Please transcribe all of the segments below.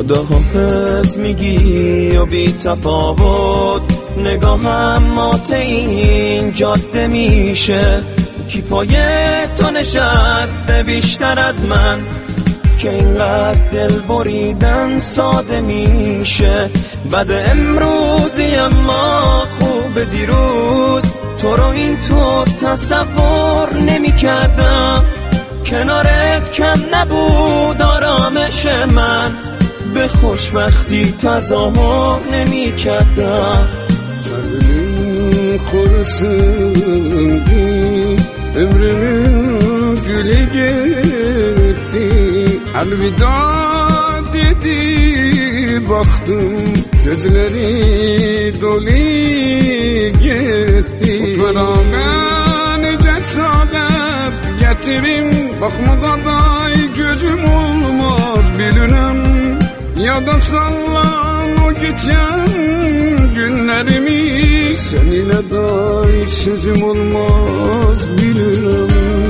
خداحافظ میگی و بی تفاوت نگاهم مات این جاده میشه. کی پای تو نشسته بیشتر از من که اینقدر دل بریدن ساده میشه؟ بعد امروزی اما خوب دیروز تو رو این تو تصور نمی کردم. کنارت کم نبود آرامش من، به خوشبختی تظاهر نمی کردم. Kalbim kursundu, ömrümün gülü gitti. Elveda dedi baktım, gözleri dolu gitti. Feraganecek saadet getirin, bakmadan day gözüm olmaz bilinem. Ya da sallan o geçen günlerimi, seninle dair sözüm olmaz bilirim.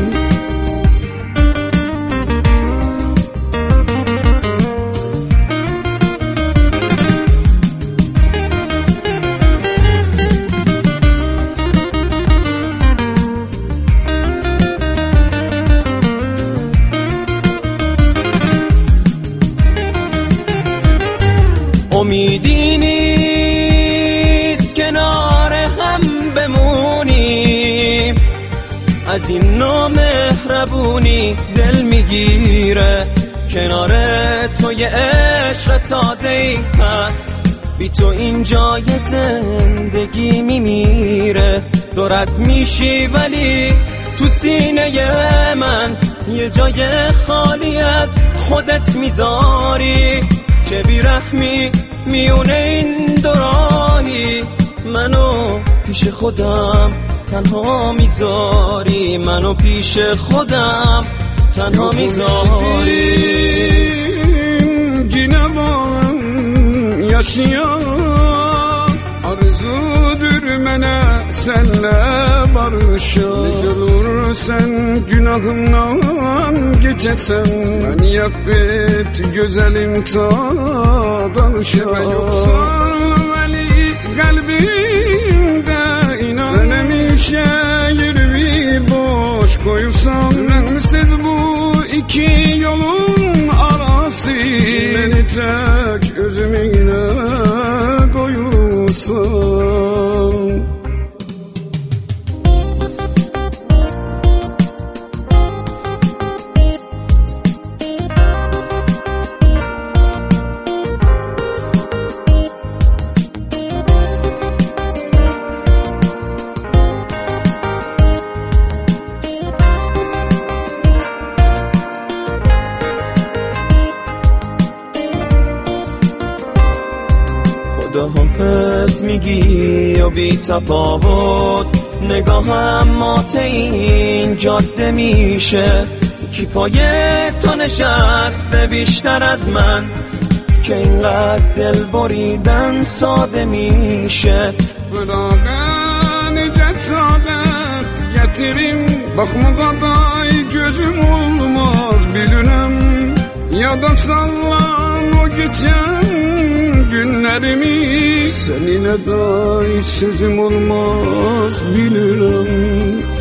امیدی نیست کنار هم بمونیم، از این نامهربونی دل میگیره. کنار تو یه عشق تازه‌ای هست، بی تو این جای زندگی میمیره. دورت میشی ولی تو سینه من یه جای خالی از خودت میذاری. چه بیرحمی میونه این دوراهی، منو پیش خودم تنها میذاری. منو پیش خودم تنها میذاری. Ginevon yaşayan arzudur mənə senle barışan. Ne olur sen günahımdan geçersen, beni affet güzelim ta danışan. Yoksa veli kalbimde inan, sen emişe yerimi boş koyursan. Bensiz bu iki yolun arası, beni tek özümüne koyursan. خداحافظ میگی و بی تفاوت نگاهم مات این جاده میشه. کی پای تو نشسته بیشتر از من که اینقدر دل بریدن ساده میشه؟ Feraganecek saadet getirin, bakmadan day gözüm olmaz bilinem. Ya da sallan o geçen günlerimi, seninle dair sözüm olmaz bilirim.